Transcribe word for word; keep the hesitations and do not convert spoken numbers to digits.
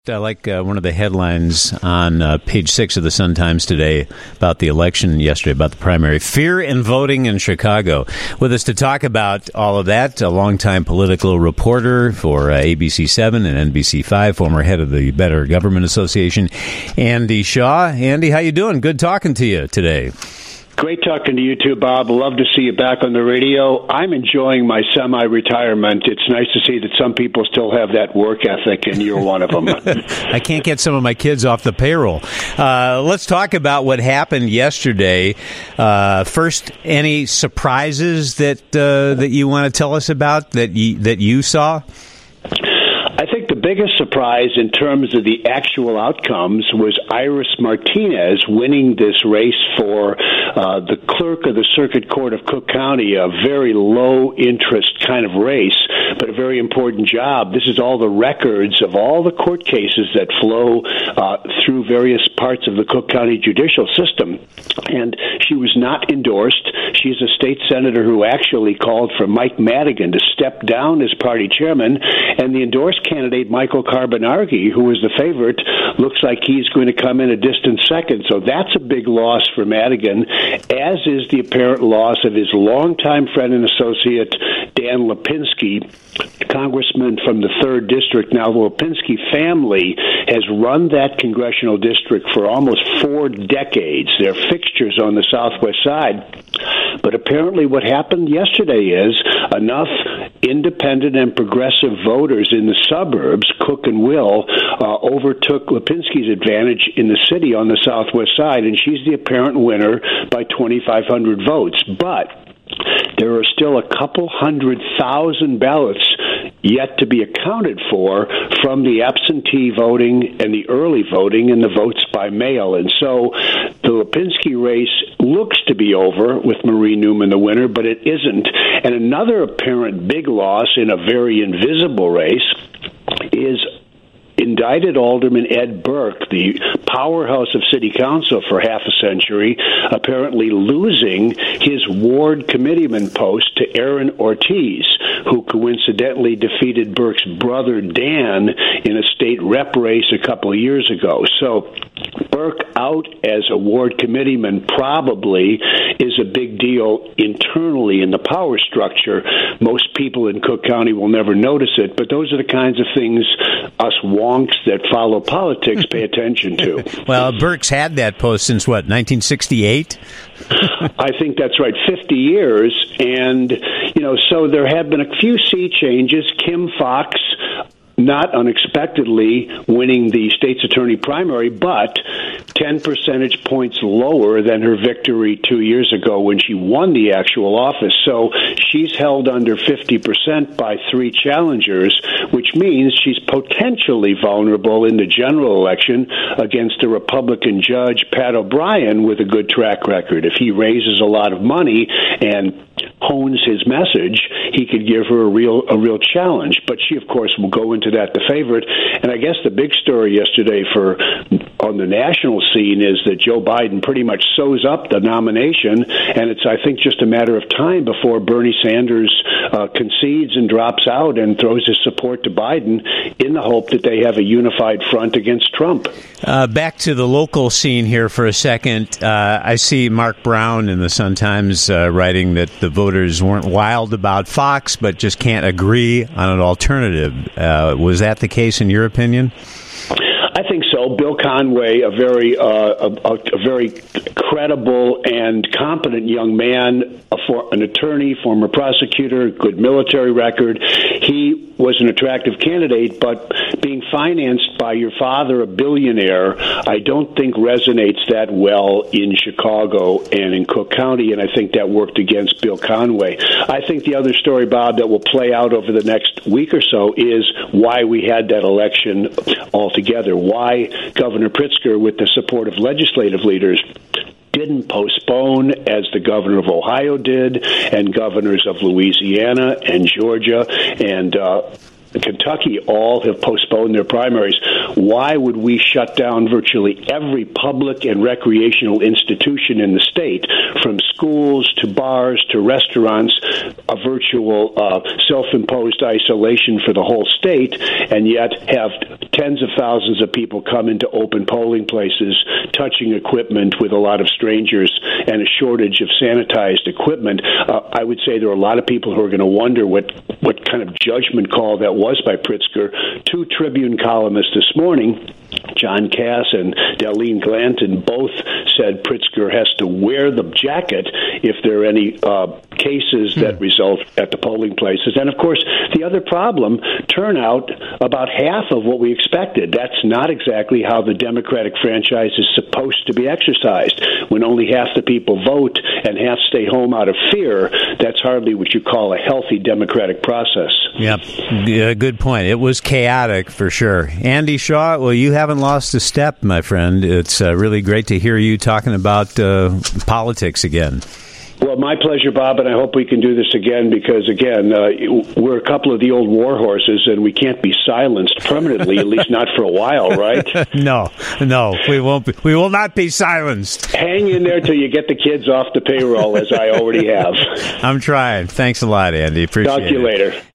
I like uh, one of the headlines on uh, page six of the Sun-Times today about the election yesterday, about the primary. Fear in voting in Chicago. With us to talk about all of that, a longtime political reporter for uh, A B C seven and N B C five, former head of the Better Government Association, Andy Shaw. Andy, how you doing? Good talking to you today. Great talking to you too, Bob. Love to see you back on the radio. I'm enjoying my semi-retirement. It's nice to see that some people still have that work ethic, and you're one of them. I can't get some of my kids off the payroll. Uh, let's talk about what happened yesterday. Uh, first, any surprises that uh, that you want to tell us about that you, that you saw? I think the biggest surprise in terms of the actual outcomes was Iris Martinez winning this race for uh, the clerk of the Circuit Court of Cook County, a very low-interest kind of race, but a very important job. This is all the records of all the court cases that flow uh, through various parts of the Cook County judicial system. And she was not endorsed. She's a state senator who actually called for Mike Madigan to step down as party chairman, and the endorsed candidate, Michael Carbonargi, who was the favorite, looks like he's going to come in a distant second. So that's a big loss for Madigan, as is the apparent loss of his longtime friend and associate, Dan Lipinski, congressman from the third District. Now, the Lipinski family has run that congressional district for almost four decades. They're fixtures on the southwest side. But apparently what happened yesterday is enough independent and progressive voters in the suburbs, Cook and Will, uh, overtook Lipinski's advantage in the city on the southwest side, and she's the apparent winner by twenty-five hundred votes. But there are still a couple hundred thousand ballots yet to be accounted for from the absentee voting and the early voting and the votes by mail. And so the Lipinski race looks to be over with Marie Newman the winner, but it isn't. And another apparent big loss in a very invisible race is indicted Alderman Ed Burke, the powerhouse of city council for half a century, apparently losing his ward committeeman post to Aaron Ortiz, who coincidentally defeated Burke's brother Dan in a state rep race a couple of years ago. So Burke out as a ward committeeman probably is a big deal internally in the power structure. Most people in Cook County will never notice it, but those are the kinds of things us wonks that follow politics pay attention to. Well, Burke's had that post since, what, nineteen sixty-eight? I think that's right, fifty years. And, you know, so there have been a few seat changes. Kim Fox, not unexpectedly, winning the state's attorney primary, but ten percentage points lower than her victory two years ago when she won the actual office. So she's held under fifty percent by three challengers, which means she's potentially vulnerable in the general election against a Republican judge, Pat O'Brien, with a good track record. If he raises a lot of money and hones his message, he could give her a real a real challenge. But she, of course, will go into that the favorite. And I guess the big story yesterday for on the national scene is that Joe Biden pretty much sews up the nomination, and it's, I think, just a matter of time before Bernie Sanders uh, concedes and drops out and throws his support to Biden in the hope that they have a unified front against Trump. Uh, back to the local scene here for a second. Uh, I see Mark Brown in the Sun-Times uh, writing that the voters weren't wild about Fox, but just can't agree on an alternative. Uh, was that the case in your opinion? I think so. Bill Conway, a very, uh, a, a very credible and competent young man, a for, an attorney, former prosecutor, good military record. He was an attractive candidate, but being financed by your father, a billionaire, I don't think resonates that well in Chicago and in Cook County, and I think that worked against Bill Conway. I think the other story, Bob, that will play out over the next week or so is why we had that election altogether, why Governor Pritzker, with the support of legislative leaders, didn't postpone as the governor of Ohio did, and governors of Louisiana and Georgia and uh, Kentucky all have postponed their primaries. Why would we shut down virtually every public and recreational institution in the state, from schools to bars to restaurants, a virtual uh, self-imposed isolation for the whole state, and yet have tens of thousands of people come into open polling places, touching equipment with a lot of strangers, and a shortage of sanitized equipment? Uh, I would say there are a lot of people who are going to wonder what, what kind of judgment call that was by Pritzker. Two Tribune columnists this morning, John Cass and Darlene Glanton, both said Pritzker has to wear the jacket if there are any uh, cases that hmm. result at the polling places. And, of course, the other problem, turnout about half of what we expected. That's not exactly how the Democratic franchise is supposed to be exercised. When only half the people vote and half stay home out of fear, that's hardly what you call a healthy democratic process. Yep. Yeah, good point. It was chaotic for sure. Andy Shaw, well, you haven't lost a step, my friend. It's uh, really great to hear you talking about uh, politics again. Well, my pleasure, Bob, and I hope we can do this again because, again, uh, we're a couple of the old war horses, and we can't be silenced permanently, at least not for a while, right? no, no, we won't be. We will not be silenced. Hang in there till you get the kids off the payroll, as I already have. I'm trying. Thanks a lot, Andy. Appreciate it. Talk to you later.